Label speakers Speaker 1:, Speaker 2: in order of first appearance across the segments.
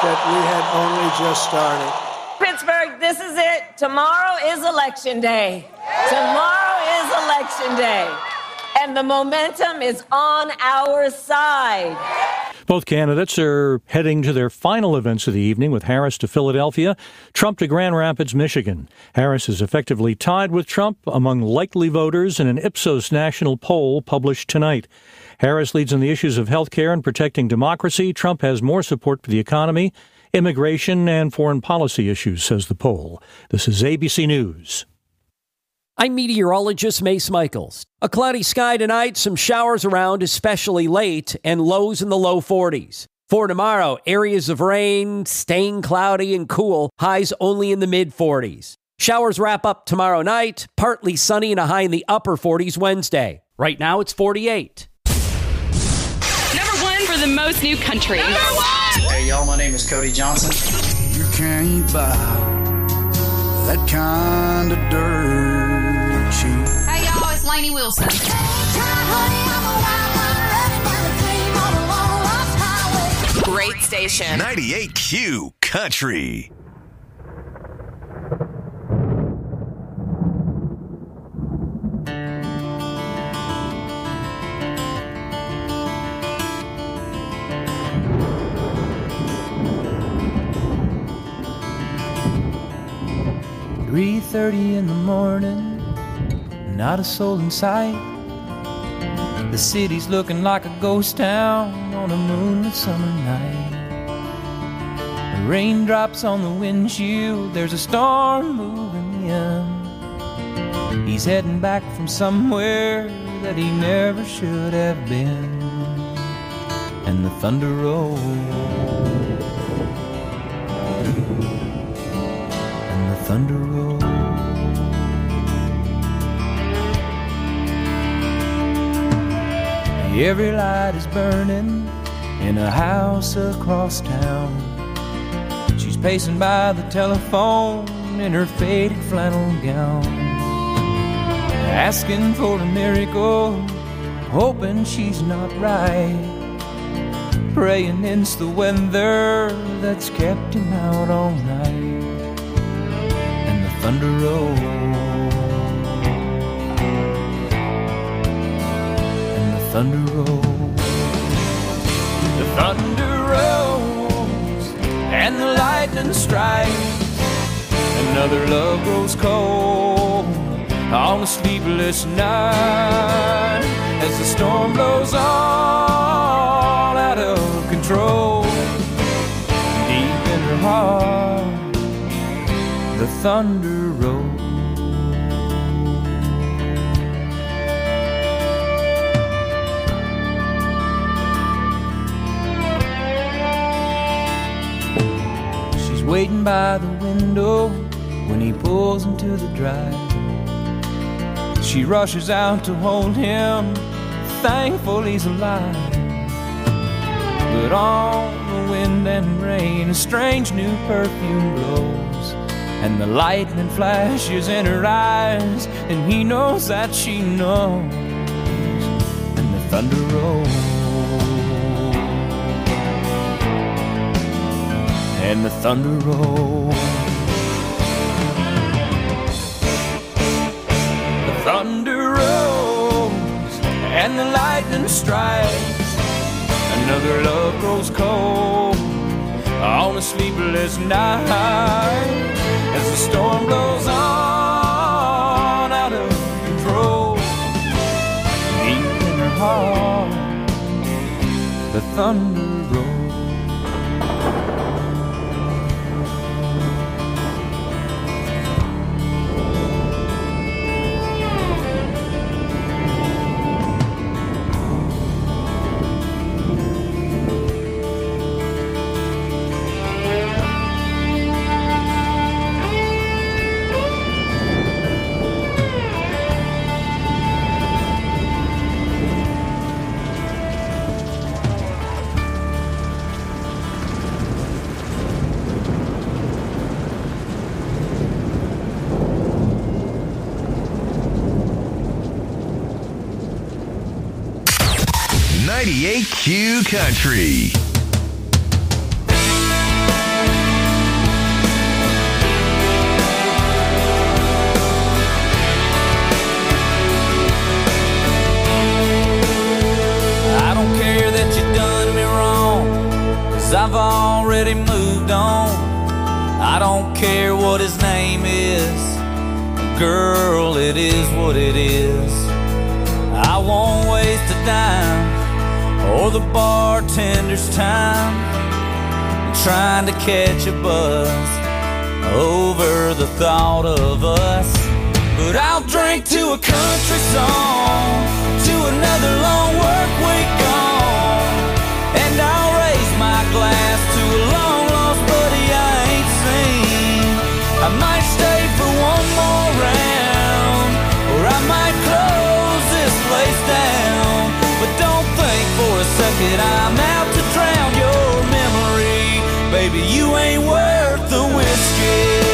Speaker 1: that we had only just started.
Speaker 2: Pittsburgh, this is it. Tomorrow is Election Day. Tomorrow is Election Day. And the momentum is on our side.
Speaker 3: Both candidates are heading to their final events of the evening, with Harris to Philadelphia, Trump to Grand Rapids, Michigan. Harris is effectively tied with Trump among likely voters in an Ipsos national poll published tonight. Harris leads on the issues of health care and protecting democracy. Trump has more support for the economy, immigration, and foreign policy issues, says the poll. This is ABC News.
Speaker 4: I'm meteorologist Mace Michaels. A cloudy sky tonight, some showers around, especially late, and lows in the low 40s. For tomorrow, areas of rain, staying cloudy and cool, highs only in the mid-40s. Showers wrap up tomorrow night, partly sunny and a high in the upper 40s Wednesday. Right now, it's 48.
Speaker 5: Number one for the most new country. Number one!
Speaker 6: Hey, y'all, my name is Cody Johnson.
Speaker 7: You can't buy that kind of dirt.
Speaker 5: Hey y'all, it's Lainey Wilson. Great station.
Speaker 8: 98Q Country.
Speaker 9: "3:30 in the morning. Not a soul in sight. The city's looking like a ghost town on a moonlit summer night. The raindrops on the windshield, there's a storm moving in. He's heading back from somewhere that he never should have been. And the thunder rolls. And the thunder rolls. Every light is burning in a house across town. She's pacing by the telephone in her faded flannel gown, asking for a miracle, hoping she's not right, praying it's the weather that's kept him out all night. And the thunder rolls. Thunder rolls, the thunder rolls, and the lightning strikes. Another love grows cold on a sleepless night, as the storm blows all out of control. Deep in her heart, the thunder rolls. Waiting by the window when he pulls into the drive. She rushes out to hold him, thankful he's alive. But on the wind and rain, a strange new perfume blows, and the lightning flashes in her eyes, and he knows that she knows. And the thunder rolls. And the thunder rolls. The thunder rolls, and the lightning strikes. Another love grows cold on a sleepless night, as the storm blows on out of control. Deep in her heart, the thunder rolls.
Speaker 8: Q Country.
Speaker 9: already moved on. I don't care what his name is. Girl, it is what it is. I won't waste a dime or the bartender's time trying to catch a buzz over the thought of us. But I'll drink to a country song, to another long work week gone, and I'll raise my glass to a long lost buddy I ain't seen. I might stay for one more round, or I might close this place down. But don't think for a second I'm out to drown your memory. Baby, you ain't worth the whiskey.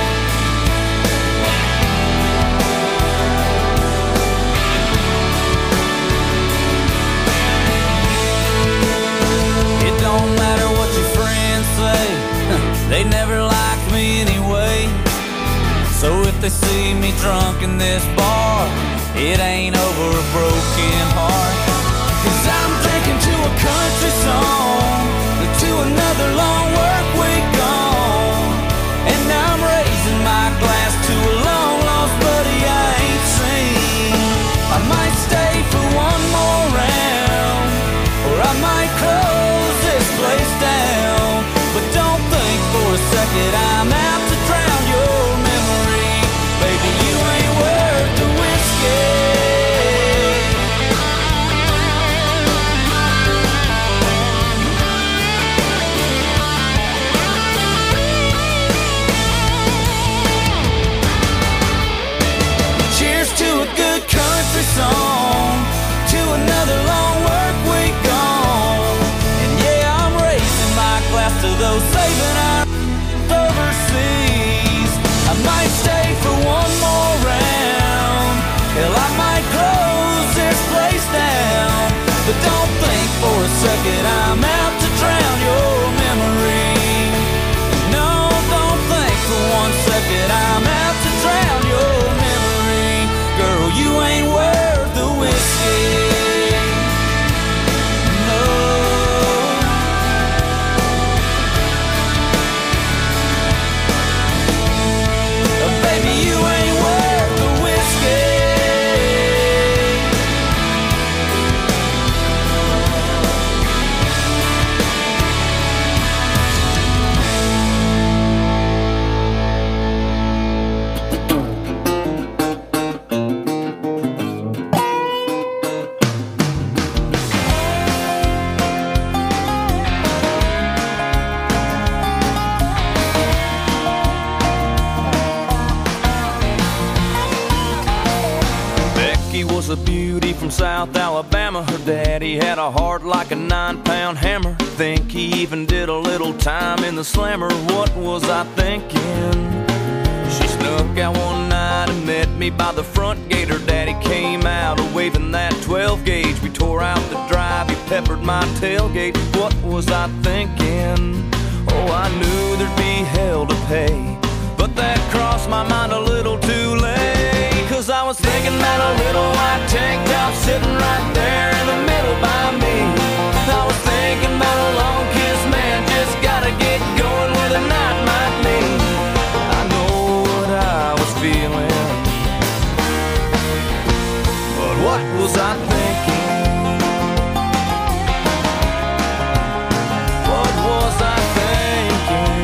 Speaker 9: Don't matter what your friends say, they never liked me anyway. So if they see me drunk in this bar, it ain't over a broken heart. 'Cause I'm drinking to a country song, to another long work week gone, and I'm raising my glass to a long lost buddy I ain't seen. I might stay for one more round, or I might close this place down. But don't think for a second I'm out to drown your memory. Baby, you ain't worth the whiskey. Cheers to a good country song, to another long work week gone. And yeah, I'm raising my glass to those saving our overseas. I might stay for one more round, hell, I might close this place down. But don't think for a second I'm out to drown your memory. No, don't think for 1 second I'm out to drown your memory. Girl, you ain't worth the whiskey. No. Baby, you ain't worth the whiskey. Becky was a beauty from South Alabama. Her daddy had a heart like a 9-pound hammer. Think he even did a little time in the slammer. What was I thinking? She snuck out one night and met me by the front gate. Her daddy came out waving that 12 gauge. We tore out the drive, he peppered my tailgate. What was I thinking? Oh, I knew there'd be hell to pay, but that crossed my mind a little too late. 'Cause I was thinking about a little white tank top sitting right there in the middle by me. I was thinking about a long kiss, man, just gotta get going where the night might lead. I know what I was feeling, but what was I thinking? What was I thinking?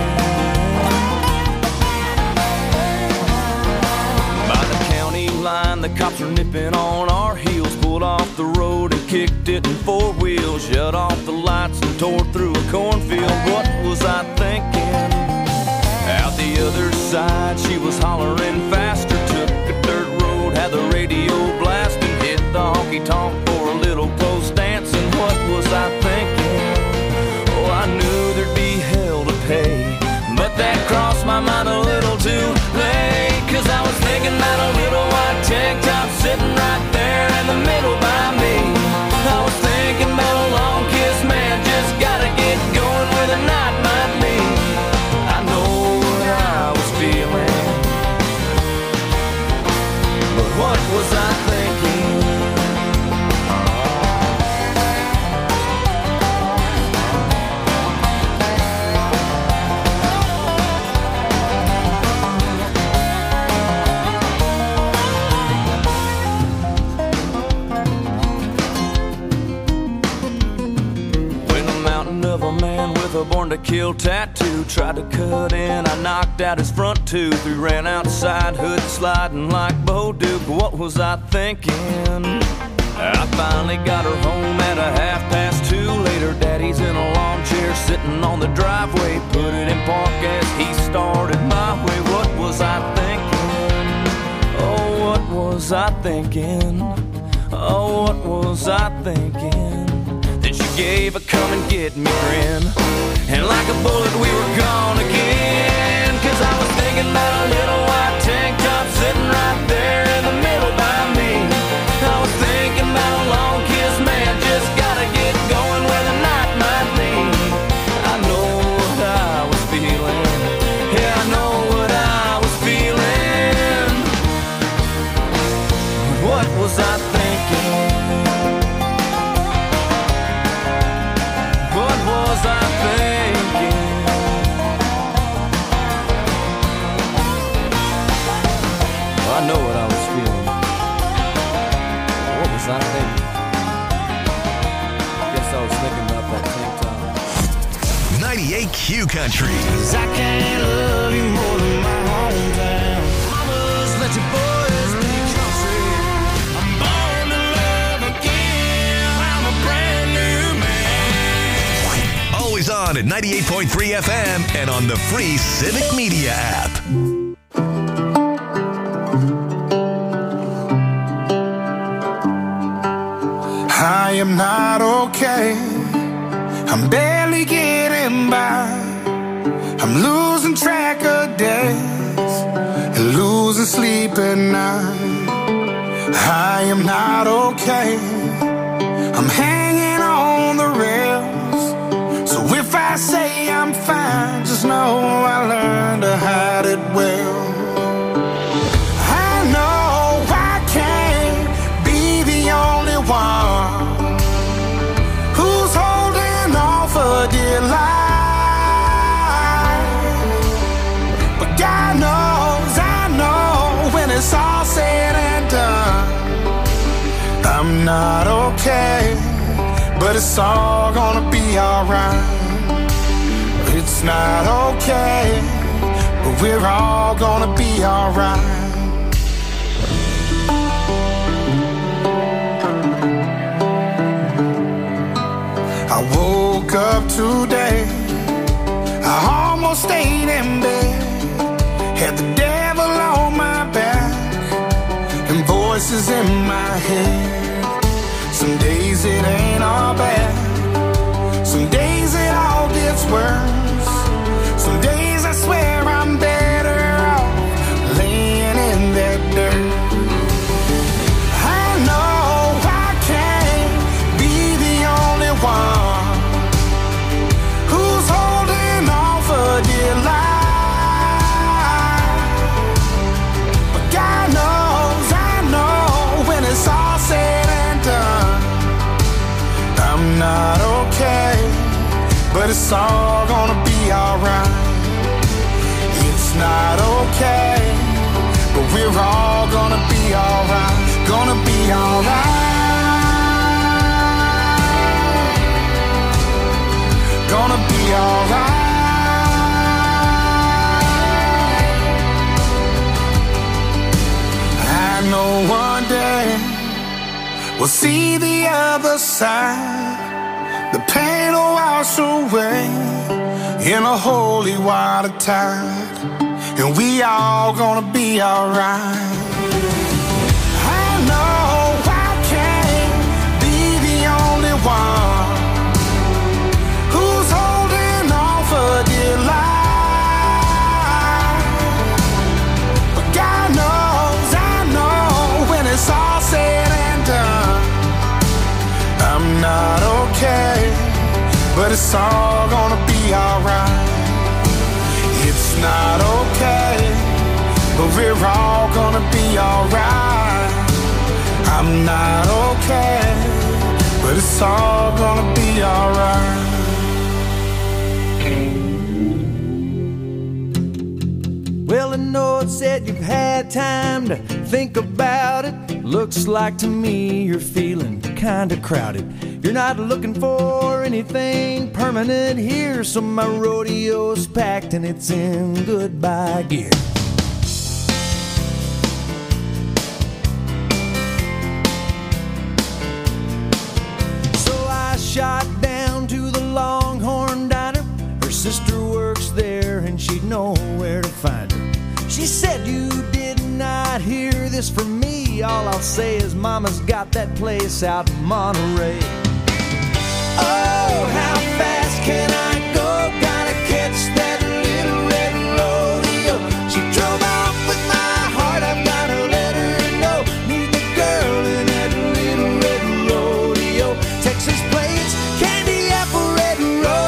Speaker 9: By the county line, the cops were nipping on our heels. Pulled off the road and kicked it in 4 wheels. Shut off the lights and tore through a cornfield. What was I thinking? Out the other side, she was hollering faster. Took a dirt road, had the radio blasting. Hit the honky-tonk for a little close dancing. What was I thinking? Oh, I knew there'd be hell to pay, but that crossed my mind a little too late. 'Cause I was thinking about a little white tank top sitting right real tattoo. Tried to cut in, I knocked out his front tooth. We ran outside, hood sliding like Bo Duke. What was I thinking? I finally got her home at 2:30. Later, Daddy's in a lawn chair sitting on the driveway. Put it in park as he started my way. What was I thinking? Oh, what was I thinking? Oh, what was I thinking? Then she gave a come and get me grin, and like a bullet we were gone again. Cause I was thinking about a little white tank top sitting right there in the middle by me. I was thinking about a long kiss, man, just gotta get going where the night might lead. I know what I was feeling, yeah, I know what I was feeling. What was I thinking? What was I thinking? Well, I know what I was feeling. What was I thinking? Guess I was thinking about that tank top.
Speaker 8: 98 Q Country.
Speaker 7: 'Cause I can't love you more than my hometown. Mamas, let your boys be country. I'm born to love again. I'm a brand new man.
Speaker 8: Always on at 98.3 FM and on the free Civic Media app.
Speaker 7: I am not okay. I'm barely getting by. I'm losing track of days and losing sleep at night. I am not okay. I'm hanging on the rails. So if I say I'm fine, just know I learned to hide it well. I know I can't be the only one who's holding on for dear life. But God knows, I know, when it's all said and done, I'm not okay, but it's all gonna be alright. It's not okay, but we're all gonna be alright. I woke up today, I almost stayed in bed, had the devil on my back and voices in my head. Some days it ain't all bad, some days it all gets worse. Some days I swear I'm better off laying in that dirt. I know I can't be the only one who's holding on for dear life. But God knows, I know, when it's all said and done, I'm not okay, but it's all gonna be alright. It's not okay, but we're all gonna be alright. Gonna be alright. Gonna be alright. I know one day we'll see the other side. The pain will wash away in a holy water tide, and we all gonna be alright. I know I can't be the only one who's holding on for dear life. But God knows, I know, when it's all said and done, I'm not okay, but it's all gonna be alright. It's not okay, but we're all gonna be alright. I'm not okay, but it's all gonna be alright.
Speaker 9: Well, I know it said you've had time to think about it. Looks like to me you're feeling kinda crowded.
Speaker 10: You're not looking for anything permanent here, so my rodeo's packed and it's in goodbye gear. So I shot down to the Longhorn Diner. Her sister works there and she'd know where to find her. She said, you did not hear this from me. All I'll say is Mama's got that place out in Monterey. Oh, how fast can I go? Gotta catch that little red rodeo. She drove off with my heart, I've gotta let her know. Need the girl in that little red rodeo. Texas plains, candy apple red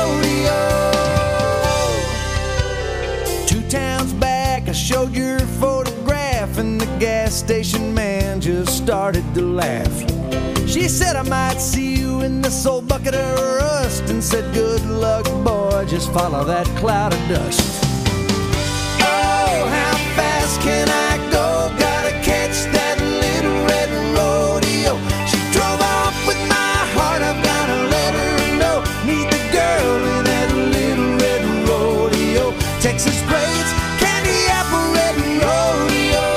Speaker 10: rodeo. 2 towns back, I showed your photograph, and the gas station man just started to laugh. She said I might see you in this old bucket of rust, and said good luck, boy, just follow that cloud of dust. Oh, how fast can I go? Gotta catch that little red rodeo. She drove off with my heart, I've gotta let her know. Need the girl in that little red rodeo. Texas braids, candy apple red rodeo.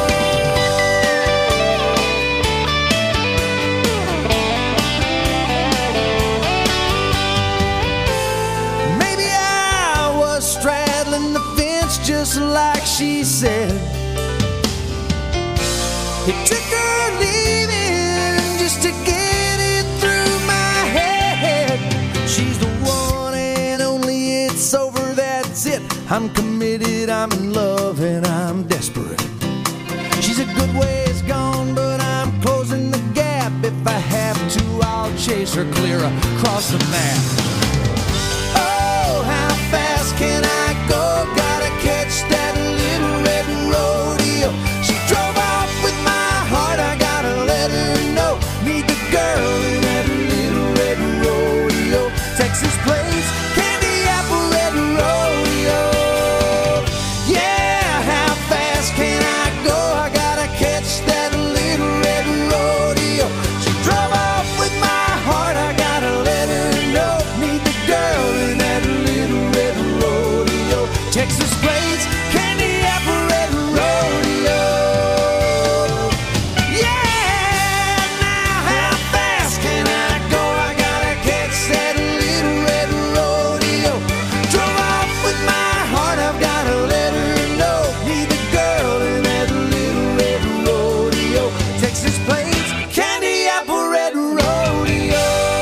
Speaker 10: Just like she said, it took her leaving just to get it through my head. She's the one and only, it's over, that's it. I'm committed, I'm in love, and I'm desperate. She's a good ways gone, but I'm closing the gap. If I have to, I'll chase her clear across the map. Oh, how fast can I go? Gotta catch that little red rodeo. She drove off with my heart, I gotta let her know. Need the girl in that little red rodeo. Texas plains, candy apple red rodeo. Yeah, how fast can I go? I gotta catch that little red rodeo. She drove off with my heart, I gotta let her know. Need the girl in that little red rodeo. Texas plains, candy apple red rodeo. Yeah, now how fast can I go? I gotta catch that little red rodeo. Drove off with my heart, I've gotta let her know. Need the girl in that little red rodeo. Texas plains, candy apple red rodeo.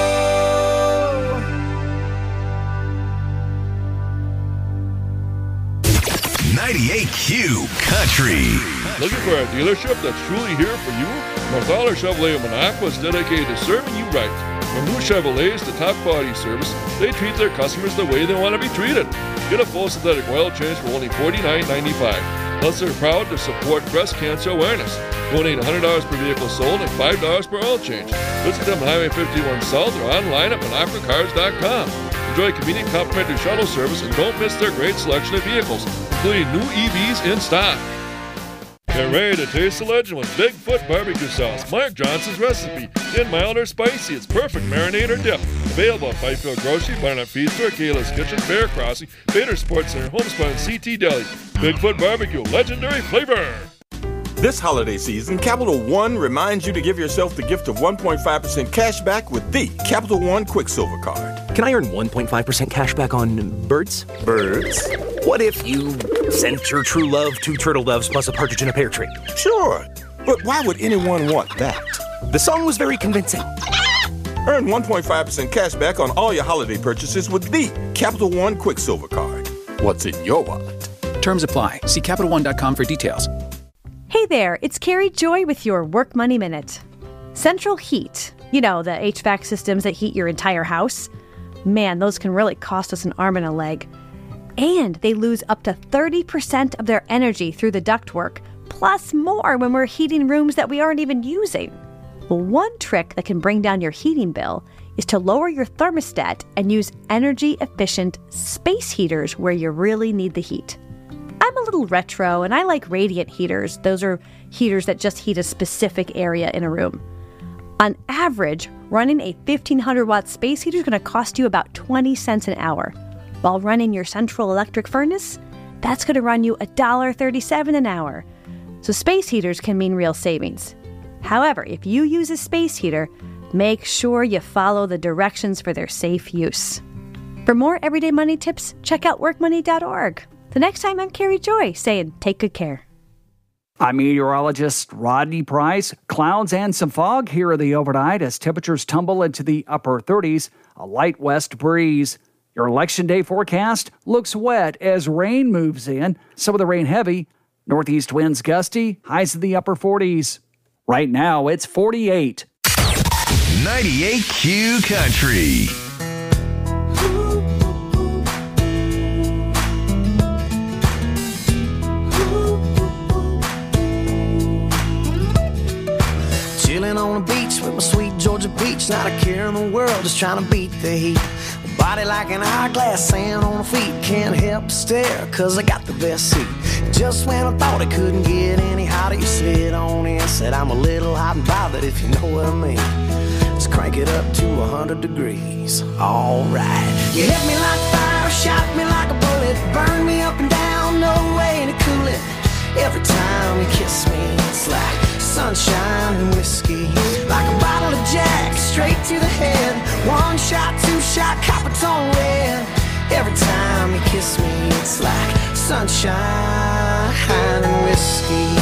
Speaker 8: 98Q Country.
Speaker 11: Looking for a dealership that's truly here for you? Northaler Chevrolet of Minocqua is dedicated to serving you right. From Blue Chevrolet to top quality service, they treat their customers the way they want to be treated. Get a full synthetic oil change for only $49.95. Plus, they're proud to support breast cancer awareness. Donate $100 per vehicle sold and $5 per oil change. Visit them on Highway 51 South or online at MinocquaCars.com. Enjoy convenient complimentary shuttle service and don't miss their great selection of vehicles, including new EVs in stock. Get ready to taste the legend with Bigfoot barbecue sauce, Mark Johnson's recipe. In mild or spicy, it's perfect marinade or dip. Available at Fifield Grocery, Barnett Feed Store, Kayla's Kitchen, Bear Crossing, Bader Sports Center, Homespun, and CT Deli. Bigfoot barbecue, legendary flavor.
Speaker 12: This holiday season, Capital One reminds you to give yourself the gift of 1.5% cash back with the Capital One Quicksilver Card.
Speaker 13: Can I earn 1.5% cash back on birds?
Speaker 12: Birds?
Speaker 13: What if you sent your true love 2 turtle doves plus a partridge in a pear tree?
Speaker 12: Sure, but why would anyone want that?
Speaker 13: The song was very convincing.
Speaker 12: Earn 1.5% cash back on all your holiday purchases with the Capital One Quicksilver Card. What's in your wallet?
Speaker 14: Terms apply. See CapitalOne.com for details.
Speaker 15: Hey there, it's Carrie Joy with your Work Money Minute. Central Heat, you know, the HVAC systems that heat your entire house. Man, those can really cost us an arm and a leg. And they lose up to 30% of their energy through the ductwork, plus more when we're heating rooms that we aren't even using. Well, one trick that can bring down your heating bill is to lower your thermostat and use energy-efficient space heaters where you really need the heat. I'm a little retro, and I like radiant heaters. Those are heaters that just heat a specific area in a room. On average, running a 1500-watt space heater is going to cost you about 20 cents an hour. While running your central electric furnace, that's going to run you $1.37 an hour. So space heaters can mean real savings. However, if you use a space heater, make sure you follow the directions for their safe use. For more everyday money tips, check out workmoney.org. The next time, I'm Carrie Joy saying, take good care.
Speaker 16: I'm meteorologist Rodney Price. Clouds and some fog here are the overnight as temperatures tumble into the upper 30s, a light west breeze. Your Election Day forecast looks wet as rain moves in, some of the rain heavy. Northeast winds gusty, highs in the upper 40s. Right now, it's 48.
Speaker 8: 98Q Country.
Speaker 10: Chilling on the beach with my sweet Georgia peach, not a care in the world, just trying to beat the heat. Body like an hourglass, sand on the feet, can't help but stare, cause I got the best seat. Just when I thought it couldn't get any hotter, you slid on in, said I'm a little hot and bothered, if you know what I mean. Let's crank it up to 100 degrees, alright. You hit me like fire, shot me like a bullet, burn me up and down, no way to cool it. Every time you kiss me, it's like sunshine and whiskey, like a bottle of Jack, straight to the head. One shot, two shot, Coppertone red. Every time you kiss me, it's like sunshine and whiskey.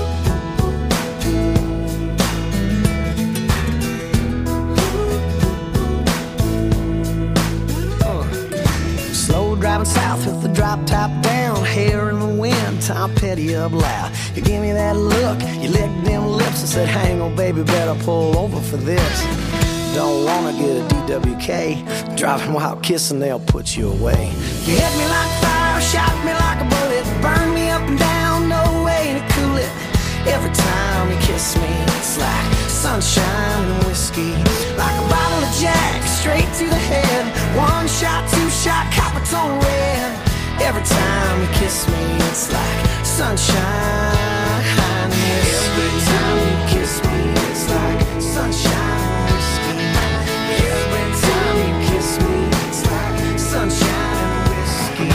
Speaker 10: Slow driving south with the drop top down, hair in the wind, Tom Petty up loud. You give me that look, you licked them lips and said, hang on baby, better pull over for this. Don't wanna get a DWK, driving while kissing, they'll put you away. You hit me like fire, shot me like a bullet, burn me up and down, no way to cool it. Every time you kiss me, it's like sunshine and whiskey, like a bottle of Jack, straight to the head. One shot, two shot, Coppertone red. Every time you kiss me, it's like sunshine and whiskey. Every time you kiss me, it's like sunshine and whiskey. Every time you kiss me, it's like sunshine and whiskey.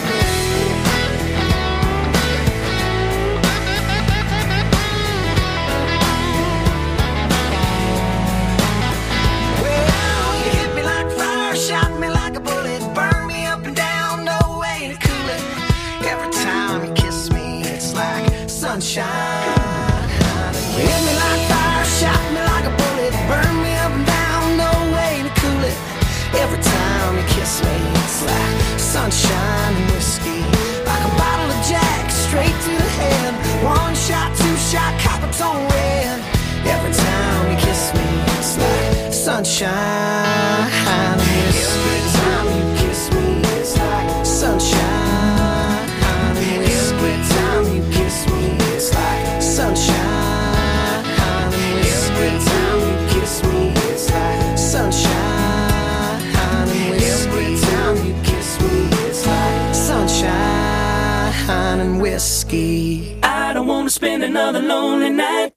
Speaker 10: Well, you hit me like fire, shot me like a bullet, burn me up and down, no way to cool it. Every time you kiss me, it's like sunshine. You hit me like fire, shot me like a bullet, burn me up and down, no way to cool it. Every time you kiss me, it's like sunshine and whiskey, like a bottle of Jack, straight to the head. One shot, two shot, Coppertone red. Every time you kiss me, it's like sunshine and whiskey. Every time you kiss me, it's like sunshine and whiskey. Every time you kiss me, it's like sunshine and whiskey. Every time you kiss me, it's like sunshine and whiskey. Every time you kiss me, it's like sunshine and whiskey.
Speaker 17: I don't want to spend another lonely night.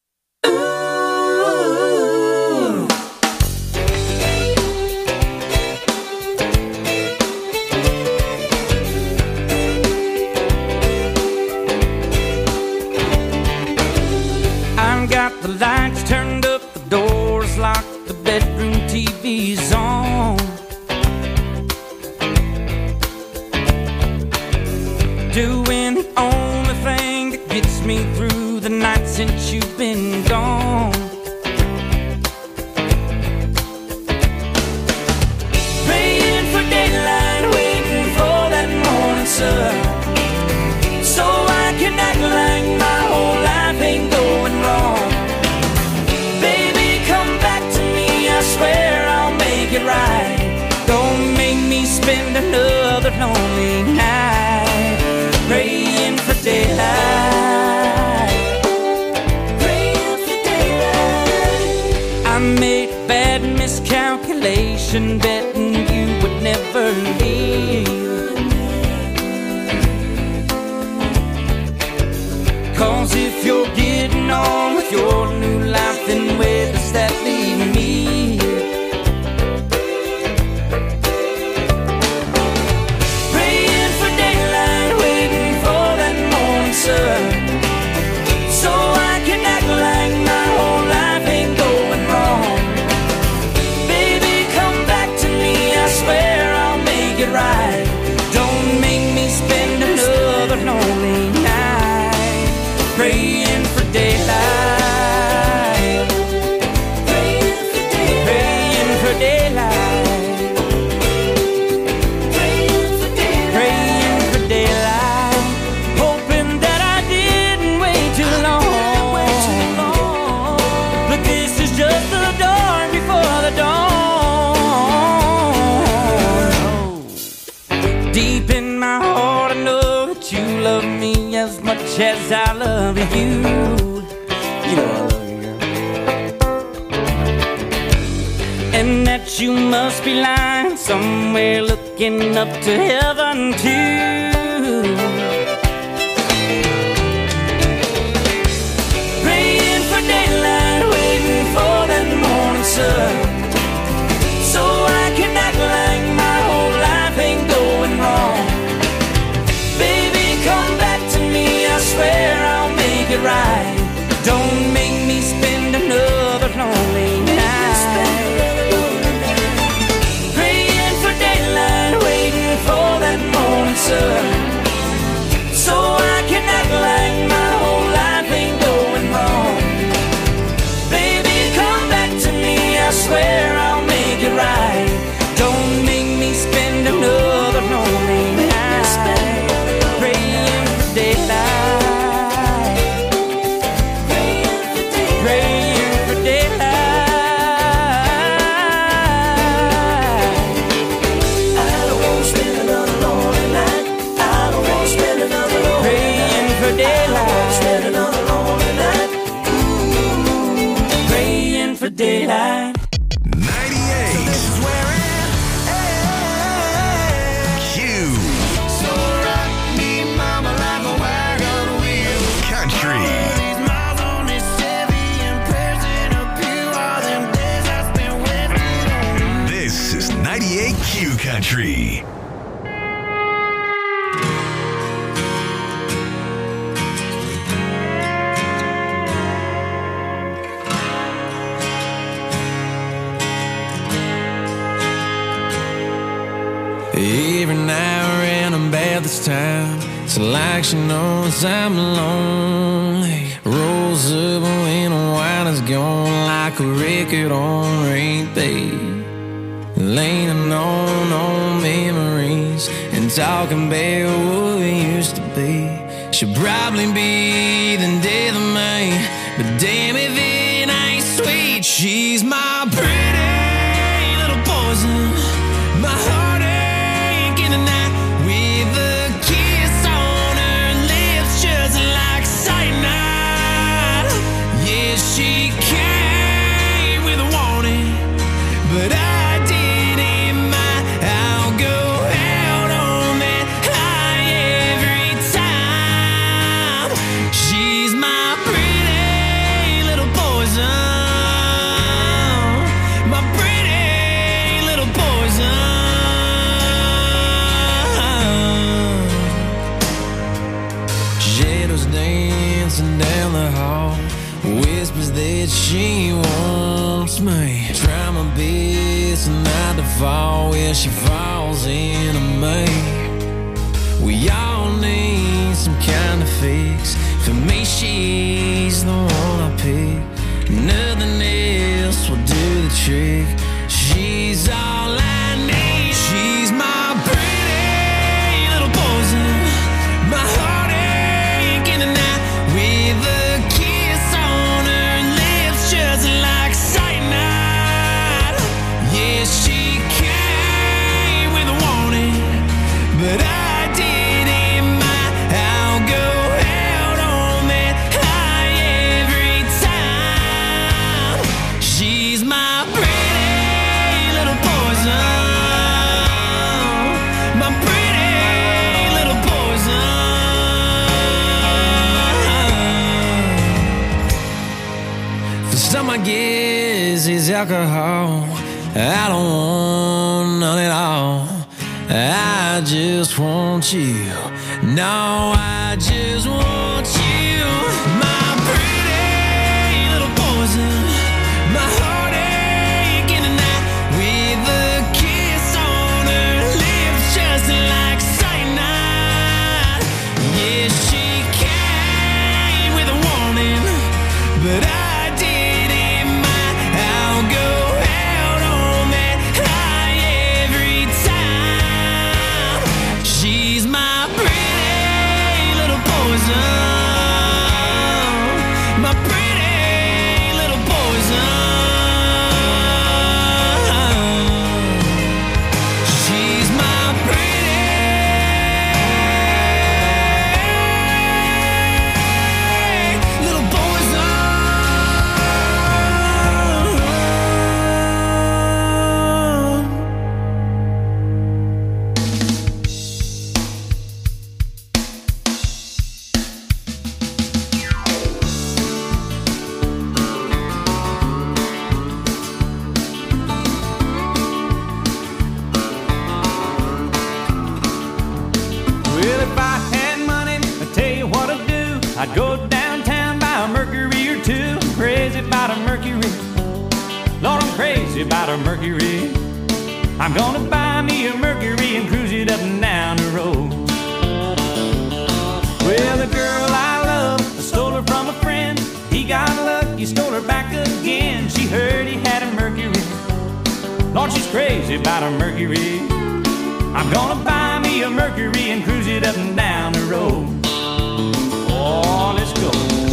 Speaker 9: I've got the lights turned up, the doors locked, the bedroom TV's on. Doing the only thing that gets me through the night since you've been gone. Praying for daylight, waiting for that morning sun, so I can act like my whole life ain't going wrong. Baby, come back to me, I swear I'll make it right. Don't make me spend another lonely night praying for daylight. Praying for daylight. I made a bad miscalculation, betting you would never leave. 'Cause if you're getting on with your new life, then where does that leave me?
Speaker 17: as much as I love you. You know I love you, girl. And that you must be lying somewhere looking up to heaven too. Praying for daylight, waiting for that morning sun, so I can act like my whole life ain't going wrong. Baby, come back to me, I swear I'll make it right. Don't make me spend another lonely night. Praying for daylight, waiting for that morning sun, so I can act like my whole life ain't going wrong. Baby, come back to me, I swear I'll make it right. Don't make me spend another lonely night. Praying for daylight, praying for daylight. I don't want to spend another lonely night. I don't want to spend another lonely night. Praying for daylight. I don't want to spend another lonely night. Praying for daylight.
Speaker 8: 98. So this is where Q.
Speaker 7: So rock me, mama, like a wagon wheel.
Speaker 8: Country.
Speaker 7: These miles on this Chevy and prayers in a pew. All them days I spent waiting on you.
Speaker 8: This is 98 Q Country.
Speaker 9: Every now and I'm bad this time. It's like she knows I'm lonely. Rolls up when the wine is gone, like a record on repeat. Leaning on old memories and talking about what we used to be. She'll probably be the death of me, but damn if it ain't sweet. She's my pretty little poison, my heartache in the night, with a kiss on her lips just like cyanide. Yeah, she came with a warning, but I didn't mind. I'll go out on that high every time. She's my pretty little poison, my pretty little poison. Shadows dancing down the hall, whispers that she wants me. Try my best not to fall where she falls into me. We all need some kind of fix. For me, she's the one I pick. Nothing else will do the trick. She's all I need. She's my pretty little poison, my heartache in the night, with a kiss on her lips just like cyanide. Yeah, she came with a warning, but I didn't mind. I'll go out on that high every time. She's my pretty little poison, my pretty little poison. For some, I guess it's alcohol. I don't want none at all. I just want you. No, I just want you. My pretty little poison, my heartache in the night, with a kiss on her lips just like cyanide. Yeah, she came with a warning, but I didn't mind. I'll go out on that high every time. She's my pretty little poison, my pretty little poison. I'd go downtown, buy a Mercury or two. I'm crazy about a Mercury. Lord, I'm crazy about a Mercury. I'm gonna buy me a Mercury and cruise it up and down the road. Well, the girl I love, I stole her from a friend. He got lucky, stole her back again. She heard he had a Mercury. Lord, she's crazy about a Mercury. I'm gonna buy me a Mercury and cruise it up and down the road. Oh, let's go.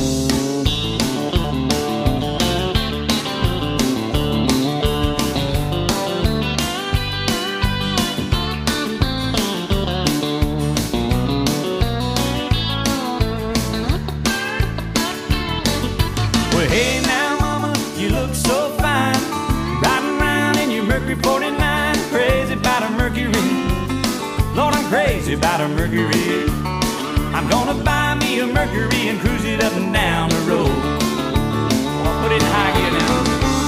Speaker 9: Well, hey now, mama, you look so fine. Riding around in your Mercury 49. Crazy about a Mercury. Lord, I'm crazy about a Mercury. I'm gonna buy me a Mercury and cruise it up and down the road. Oh, put it in high gear now.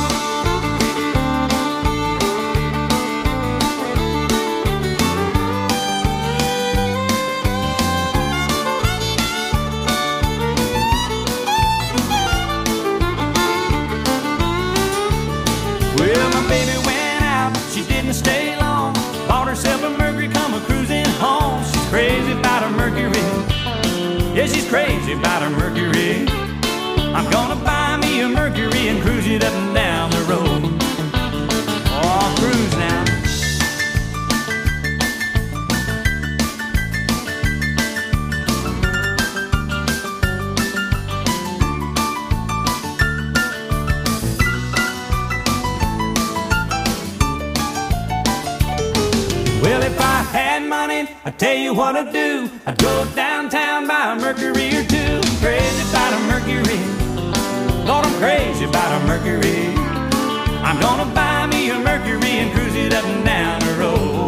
Speaker 9: Well, my baby went out, she didn't stay long. Bought herself a Mercury, come a cruising home. She's crazy about a Mercury. Yeah, she's crazy about her Mercury. I'm gonna buy me a Mercury and cruise it up and down the road. Oh, cruise now. Well, if I had money, I'd tell you what I'd do. I'd go downtown, buy a Mercury or two. Crazy about a Mercury. Lord, I'm crazy about a Mercury. I'm gonna buy me a Mercury and cruise it up and down the road.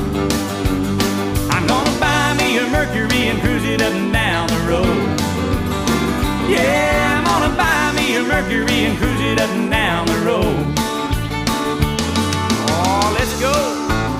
Speaker 9: I'm gonna buy me a Mercury and cruise it up and down the road. Yeah, I'm gonna buy me a Mercury and cruise it up and down the road. Oh, let's go.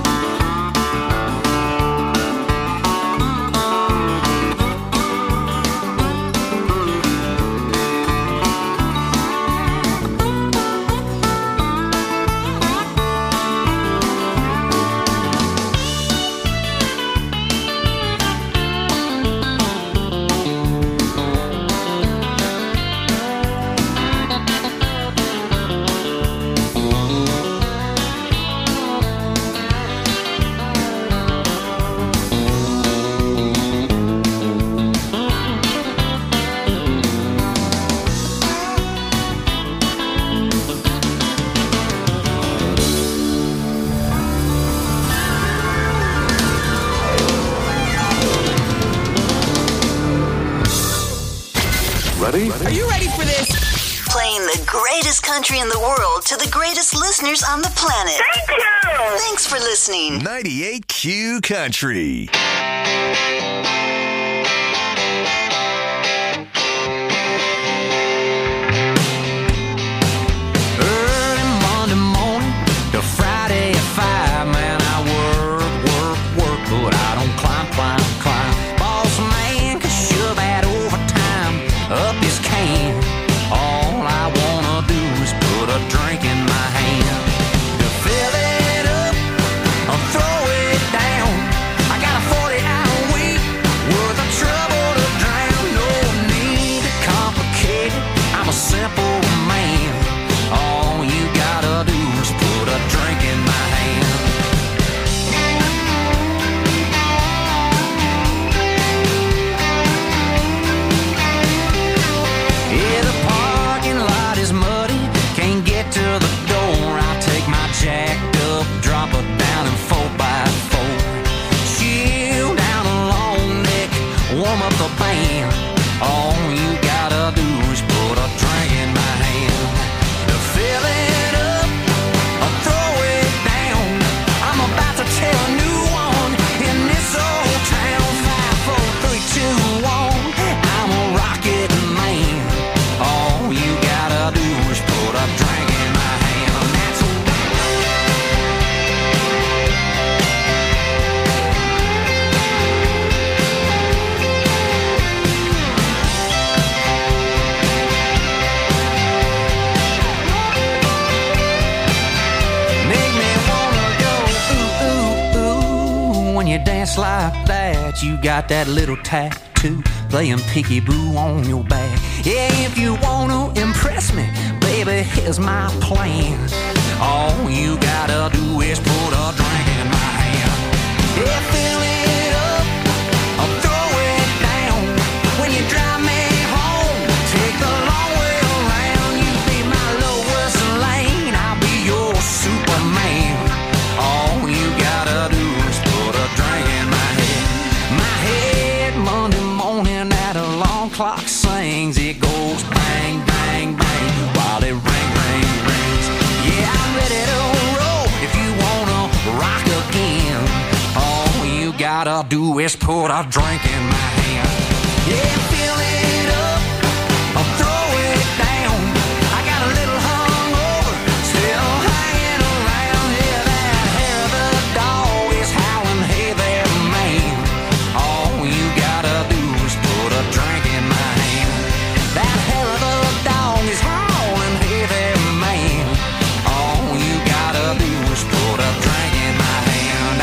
Speaker 18: Ready?
Speaker 19: Are you ready for this?
Speaker 20: Playing the greatest country in the world to the greatest listeners on the planet.
Speaker 19: Thank you!
Speaker 20: Thanks for listening.
Speaker 8: 98Q Country.
Speaker 10: Early Monday morning to Friday at 5, man, I work, but I don't climb. Boss man can shove that overtime up his can. All I wanna do is put a drink in my hand. To fill it up or throw it down, I got a 40-hour week worth of trouble to drown. No need to complicate it, I'm a simple man. All you gotta do is put a drink in my hand. Yeah, the parking lot is muddy, can't get to the door. I take my jacked up, drop it down in 4x4. Chill down a long neck, warm up the band. All you gotta do is put a drink in my hand. To fill it up or throw it down, I'm about to tell a new one in this old town. 5, 4, 3, 2, 1, I'm a rocket man. All you gotta do is put a drink in my hand. And that's
Speaker 17: ass like that, you got that little tattoo playing peekaboo on your back. Yeah, if you wanna impress me, baby, here's my plan. All you gotta do is put a drink in my hand. Yeah, fill it up or throw it down. When you drive me home, take the long way around. You be my lowest lane, I'll be your Superman. All you gotta do is put a drink in my head. My head Monday morning at alarm clock sings. It goes bang, bang, bang while it ring, ring, rings. Yeah, I'm ready to roll if you wanna rock again. All you gotta do is put a drink in my hand. Yeah, fill it up or throw it down. I got a little hungover, still hanging around. Yeah, that hair of the dog is howling, hey there, man. All you gotta do is put a drink in my hand. That hair of the dog is howling, hey there, man. All you gotta do is put a drink in my hand.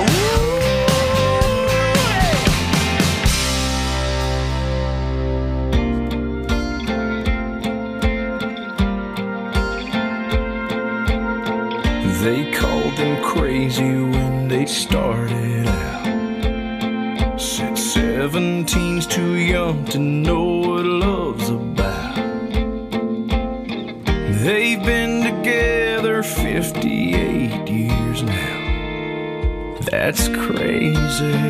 Speaker 9: They called them crazy when they started out. Said 17's too young to know what love's about. They've been together 58 years now. That's crazy.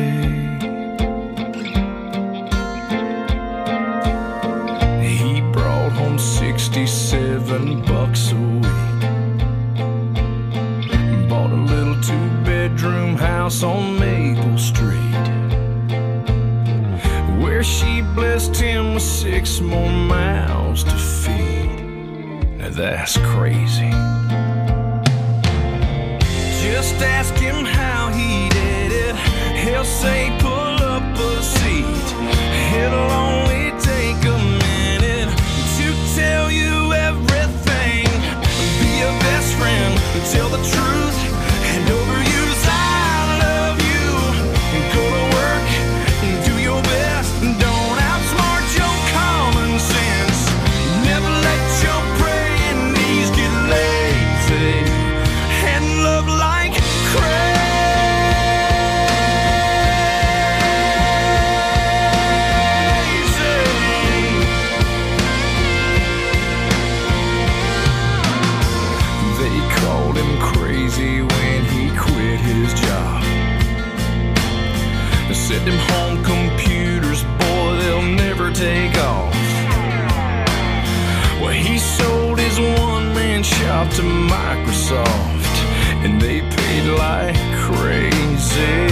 Speaker 9: He brought home 67 bucks a week. Bought a little two-bedroom house on Maple Street, where she blessed him with 6 more mouths to feed. Now that's crazy. Just ask him how he did it. He'll say pull up a seat. It'll only take a minute to tell you everything. Be a best friend, tell the truth, and overuse I love you. Go to work, do your best, don't outsmart your common sense. Never let your praying knees get lazy, and love like crazy. They called him crazy when he quit his job. They said them home computers, boy, they'll never take off. Well, he sold his one-man shop to Microsoft, and they paid like crazy.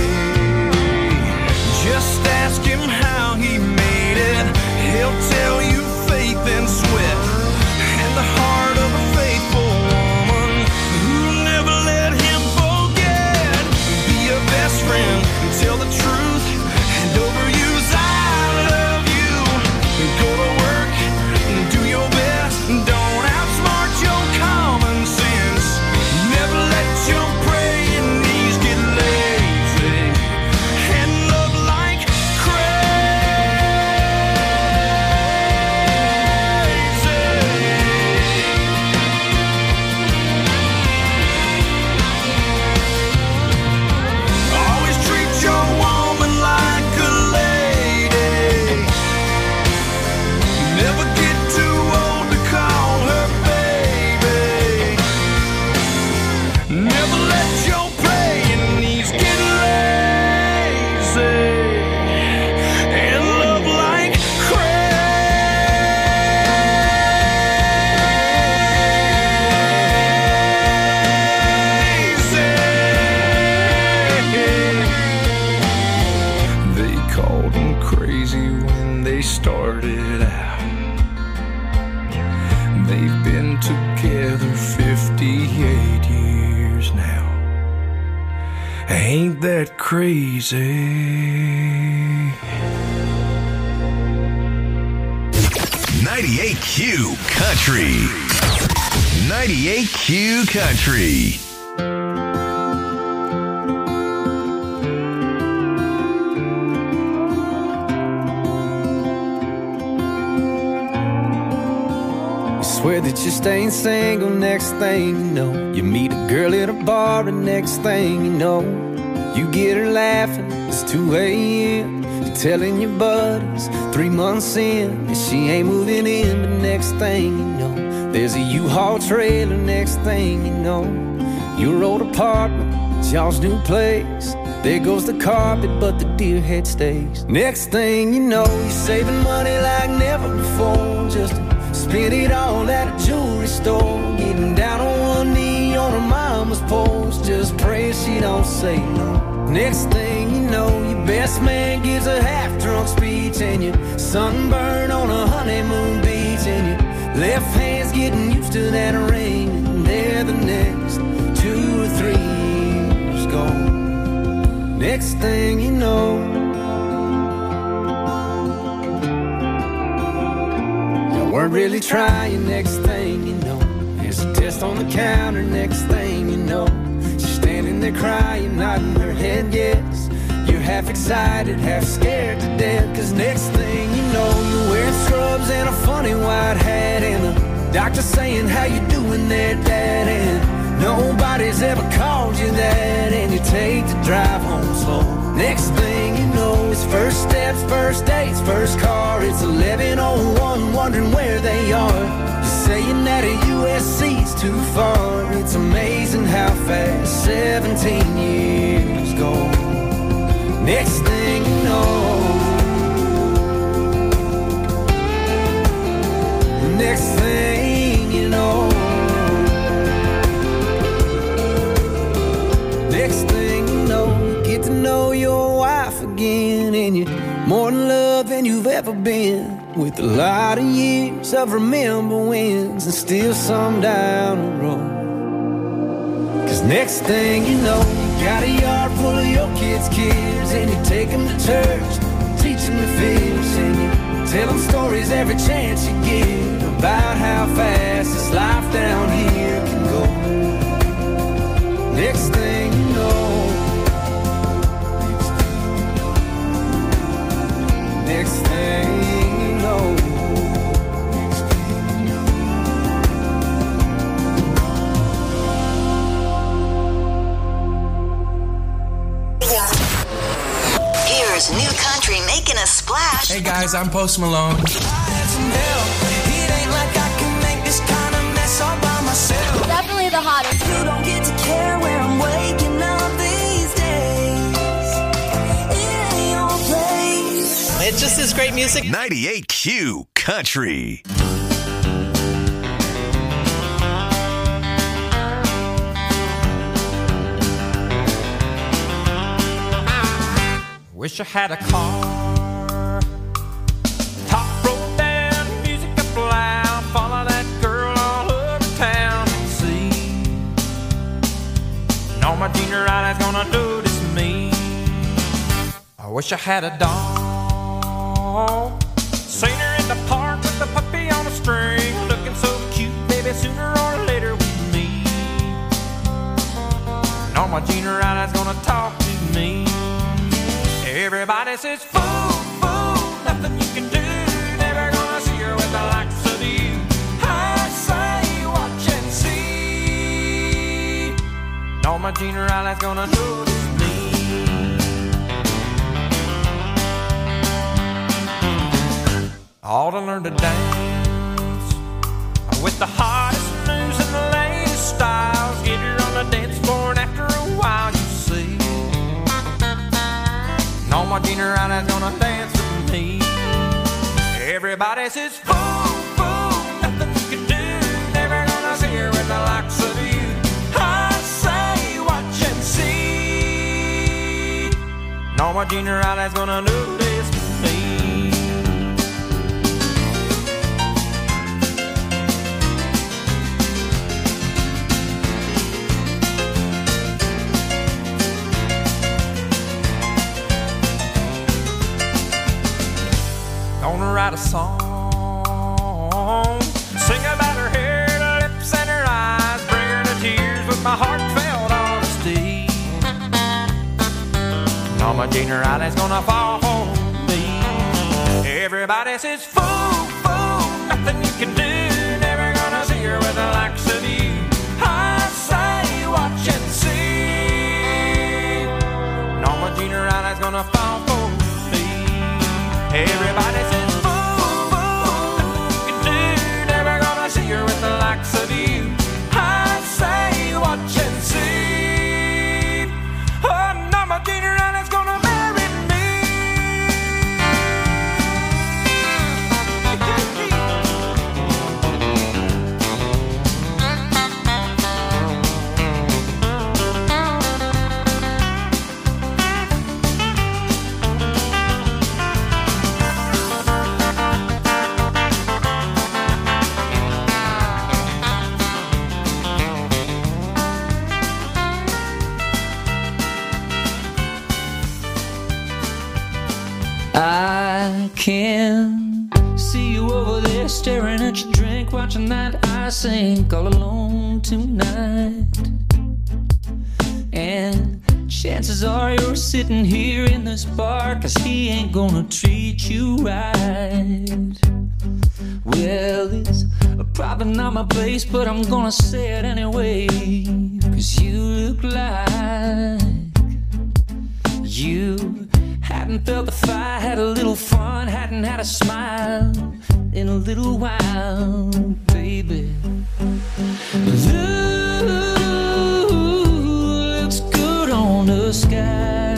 Speaker 9: Just ask him how he made it. He'll tell you faith and sweat, and the heart of a faithful woman who never let him forget. Be a best friend, tell the truth, and overuse I love you. Go to work, do your best, don't outsmart your common sense. Never let your praying knees get lazy, and love like always treat your woman like a lady. Never get too old to call her baby. Never let your praying knees get lazy, and love like crazy. They called him crazy when they started out. They've been together 58 years now. Ain't that crazy?
Speaker 8: 98Q Country. 98Q Country.
Speaker 10: Swear that you're staying single. Next thing you know, you meet a girl at a bar, and next thing you know, you get her laughing. It's 2 a.m. You're telling your buddies 3 months in, and she ain't moving in. But next thing you know, there's a U-Haul trailer. Next thing you know, your old apartment, it's y'all's new place. There goes the carpet, but the deer head stays. Next thing you know, you're saving money like never before, just to spend it all at a jewelry store. Getting down on one knee on her mama's porch, just praying she don't say no. Next thing you know, your best man gives a half-drunk speech, and you're sunburned on a honeymoon beach, and your left hand's getting used to that ring, and there the next 2 or 3 years gone. Next thing you know, you weren't really trying. Next thing you know, there's a test on the counter. Next thing you know, she's standing there crying, nodding her head yes. You're half excited, half scared to death, cause next thing you know, you're wearing scrubs and a funny white hat, and the doctor saying, how you doing there, Dad? And nobody's ever called you that, and you take the drive home slow. Next thing you know, it's first steps, first dates, first car. It's 11:01, wondering where they are. You're saying that a USC's too far. It's amazing how fast 17 years go. Next thing you know, next thing you know, next thing you know, you get to know your wife again, and you're more in love than you've ever been, with a lot of years of remember wins and still some down the road. Cause next thing you know, you got a yard full of your kids' kids, and you take them to church, teach them to fish, and you tell them stories every chance you get about how fast this life down here can go. Next thing you know, next thing you know,
Speaker 20: here's new country making a splash.
Speaker 18: Hey guys, I'm Post Malone.
Speaker 21: Definitely the hottest. You don't get to care where I'm waking up these days. It ain't your place.
Speaker 13: It just is great music.
Speaker 8: 98Q Country.
Speaker 9: Wish I had a car, top rolled down, music up loud, follow that girl all over town and see. Know my junior eye is gonna notice me. I wish I had a dog, seen her in the park with the puppy on a string, looking so cute, baby, sooner or later with me. Know my junior eye is gonna talk to me. Everybody says, fool, fool, nothing you can do. Never gonna see her with the likes of you. I say, watch and see. No, my junior eye's gonna notice me. Ought to learn to dance with the hottest news and the latest styles. Get her on the dance floor, and after a while, you see. No, my junior eye's gonna dance with me. Everybody says, fool, fool, nothing you can do. Never gonna see her with the likes of you. I say, watch and see. No, my junior eye's gonna notice me. Gonna write a song, sing about her hair, her lips, and her eyes, bring her to tears with my heartfelt honesty. Now my junior eye's gonna fall for me. Everybody says, fool, fool, nothing you can do. Never gonna
Speaker 17: the likes of you. I say, watch and see. Norma Jean Riley's gonna fall for me. Everybody says, fool, fool, you do. Never gonna see her with the likes of you. I say, watch and see. Oh, Norma Jean Riley's gonna marry me.
Speaker 21: I can see you over there staring at your drink, watching that I sink all alone tonight. And chances are you're sitting here in this bar, 'cause he ain't gonna treat you right. Well, it's probably not my place, but I'm gonna say it anyway, 'cause you look like you hadn't felt the fire, had a little fun, hadn't had a smile in a little while, baby. Looks good on the sky,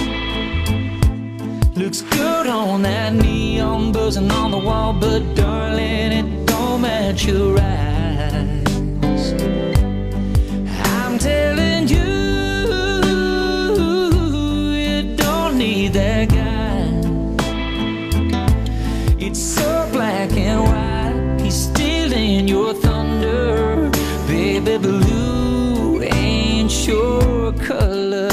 Speaker 21: looks good on that neon buzzing on the wall, but darling, it don't match your eyes. I'm telling you, need that guy. It's so black and white, he's stealing your thunder. Baby blue ain't your color.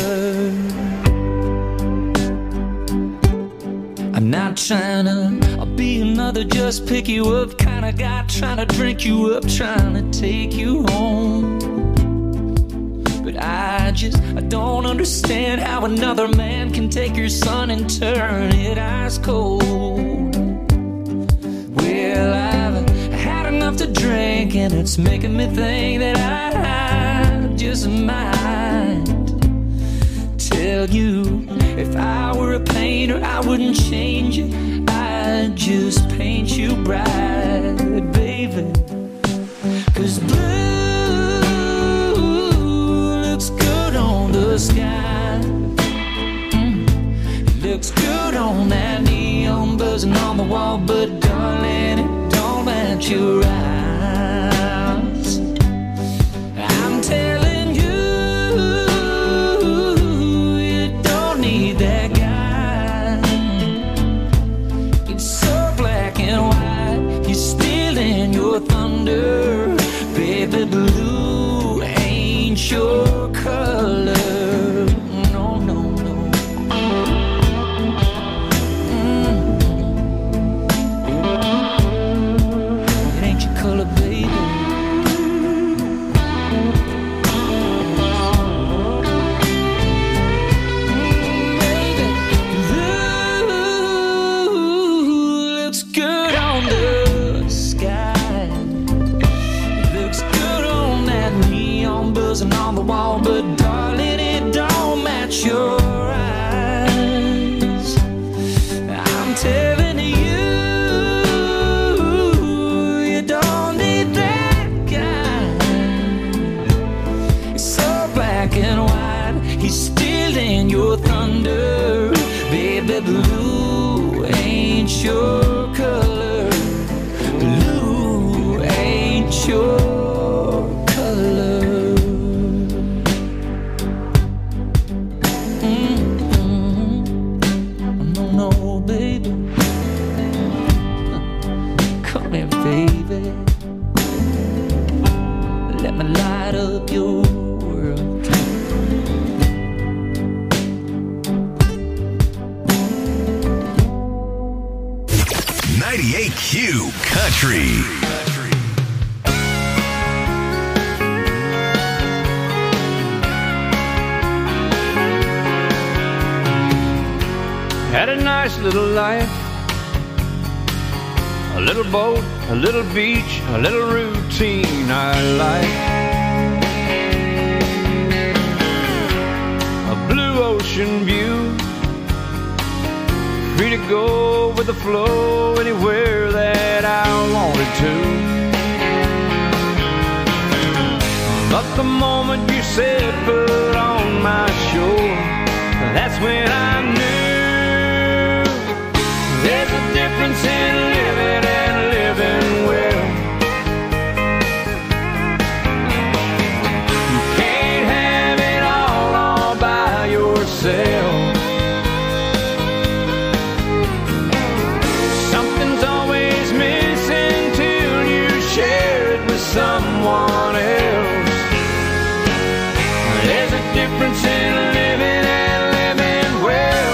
Speaker 21: I'm not trying to be another just pick you up kind of guy, trying to drink you up, trying to take you home. But I don't understand how another man can take your sun and turn it ice cold. Well, I've had enough to drink, and it's making me think that I just might tell you, if I were a painter, I wouldn't change it, I'd just paint you bright, baby. 'Cause on the sky, looks good on that neon buzzing on the wall, but darling, it don't match your eyes. I'm telling you, you don't need that guy. It's so black and white, he's stealing your thunder. Baby blue ain't your color. No, no, no. It ain't your color, baby. Baby, looks good on the sky, looks good on that neon buzzing on the wall, but darling, it don't match your eyes. I'm telling you, you don't need that guy. It's so black and white, he's stealing your thunder. Baby blue ain't your color. Blue ain't your color. No, baby. Come here, baby. Let me light up your world.
Speaker 8: 98Q Country.
Speaker 9: Had a nice little life A little boat, a little beach, a little routine I like. A blue ocean view, free to go with the flow anywhere that I wanted to. But the moment you said put on my shore, that's when I knew there's a difference in living and living well. You can't have it all by yourself. Something's always missing till you share it with someone else. There's a difference in living and living well.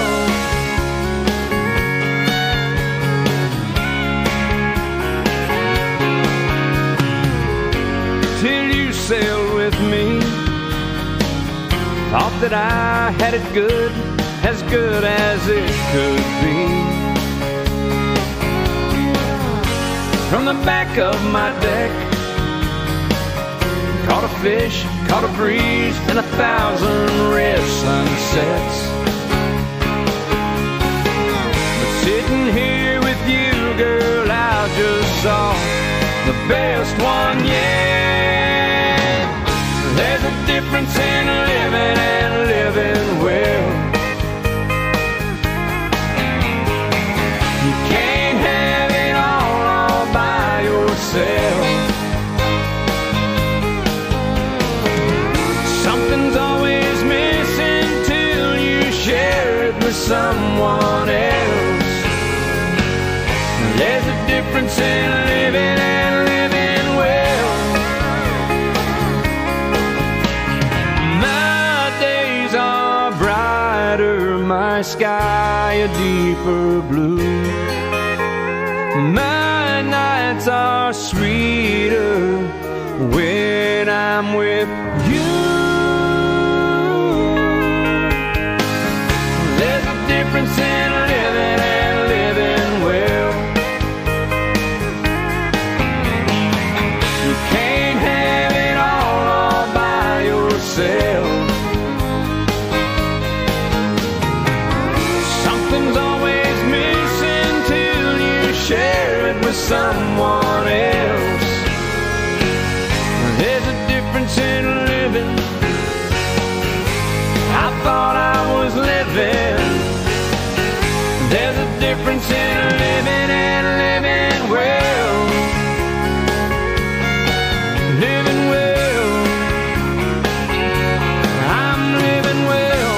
Speaker 9: Till you sailed with me, thought that I had it good as it could be. From the back of my deck, caught a fish, caught a breeze, and 1,000 red sunsets. But sitting here with you, girl, I just saw the best one yet. There's a difference in living and living well. You can't have it all by yourself. Something's always missing till you share it with someone else. There's a difference in living and living well. My days are brighter, my sky a deeper blue. My nights are sweeter when I'm with you. There's a difference in living and living well. You can't have it all by yourself. Something's always missing till you share it with someone else. There's a difference in living. I thought I was living. There's a difference in living and living well. Living well. I'm living well.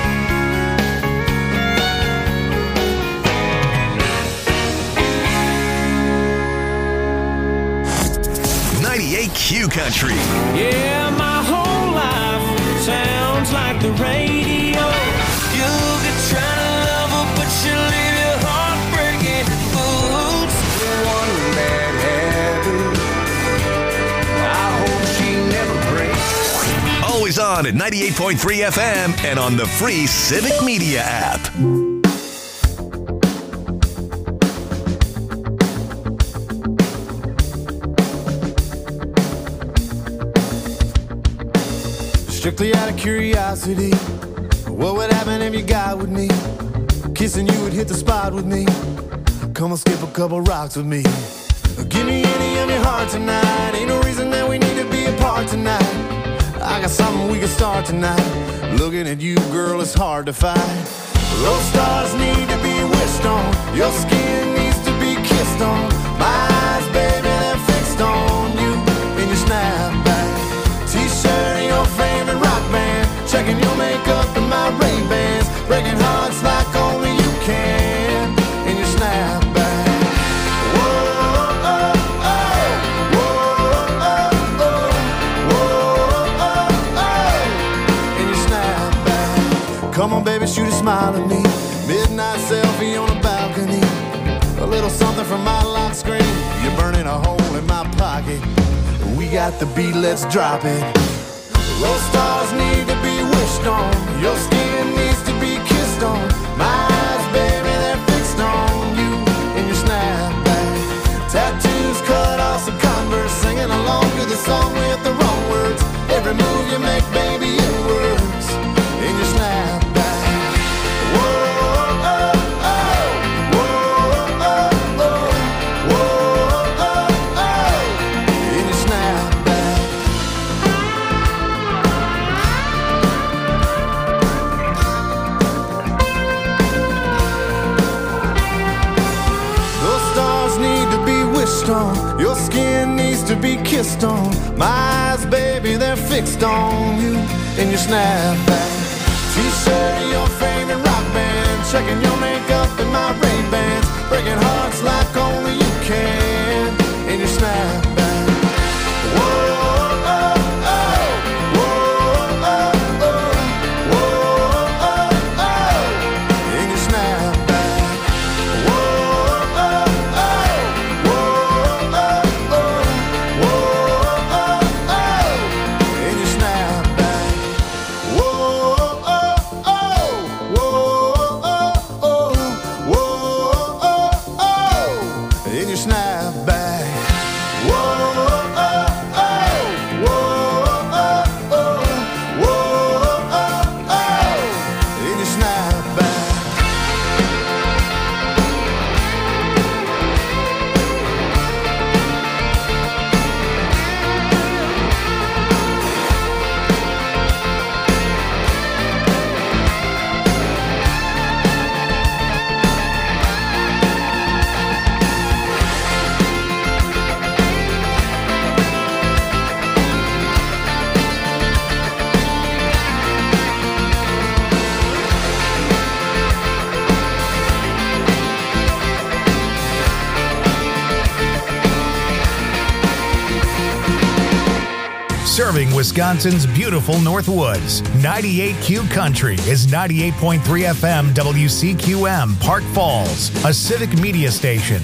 Speaker 8: 98 Q Country.
Speaker 17: Yeah, my whole life sounds like the radio. You'll get trying to love her, but she'll leave your heart breaking. Oops, one bad habit. I hope she never breaks.
Speaker 8: Always on at 98.3 FM and on the free Civic Media app.
Speaker 10: Strictly out of curiosity, what would happen if you got with me? Kissing you would hit the spot with me. Come on, skip a couple rocks with me. Give me any of your heart tonight. Ain't no reason that we need to be apart tonight. I got something we can start tonight. Looking at you, girl, it's hard to fight. Those stars need to be wished on. Your skin needs to be kissed on. My eyes, baby, they're fixed on you in your snapback. T-shirt and your favorite rock band. Checking your makeup and my Ray-Bans. Breaking hearts like only you can in your snapback. Whoa, oh, oh. Whoa, oh, oh. Whoa, oh, oh. In your snapback. Come on, baby, shoot a smile at me. Midnight selfie on a balcony. A little something from my lock screen. You're burning a hole in my pocket. We got the beat, let's drop it. Those stars need to be wished on. Your skin needs to be kissed on. My eyes, baby, they're fixed on you in your snapback. on. Your skin needs to be kissed on. My eyes, baby, they're fixed on you and your snapback. T-shirt of your favorite rock band, checking your makeup in my Ray-Bans, breaking hearts like only you can in your snapback. Whoa, oh, oh, whoa, oh, oh, whoa, oh, oh, in your snapback. Whoa, oh, oh, whoa, oh, oh, whoa, oh, oh, in your snapback. Whoa, oh, oh, whoa, oh, oh, whoa, oh, oh, in your snapback. Whoa, oh, oh, whoa, oh, oh, whoa, oh, oh, in your snapback.
Speaker 18: Serving Wisconsin's beautiful Northwoods. 98Q Country is 98.3 FM WCQM Park Falls, a civic media station.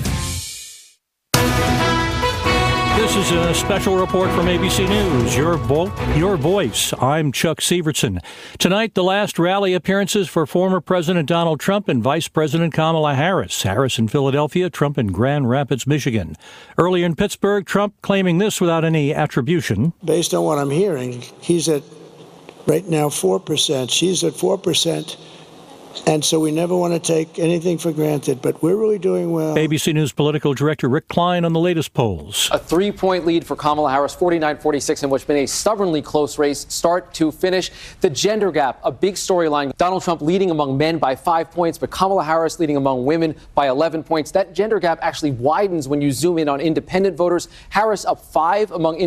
Speaker 3: This is a special report from ABC News, your voice. I'm Chuck Severson. Tonight, the last rally appearances for former President Donald Trump and Vice President Kamala Harris. Harris in Philadelphia, Trump in Grand Rapids, Michigan. Earlier in Pittsburgh, Trump claiming this without any attribution.
Speaker 1: Based on what I'm hearing, he's at right now 4%. She's at 4%. And so we never want to take anything for granted, but we're really doing well.
Speaker 3: ABC News political director Rick Klein on the latest polls.
Speaker 22: A 3-point lead for Kamala Harris, 49-46, in what's been a stubbornly close race, start to finish. The gender gap, a big storyline. Donald Trump leading among men by 5 points, but Kamala Harris leading among women by 11 points. That gender gap actually widens when you zoom in on independent voters. Harris up 5 among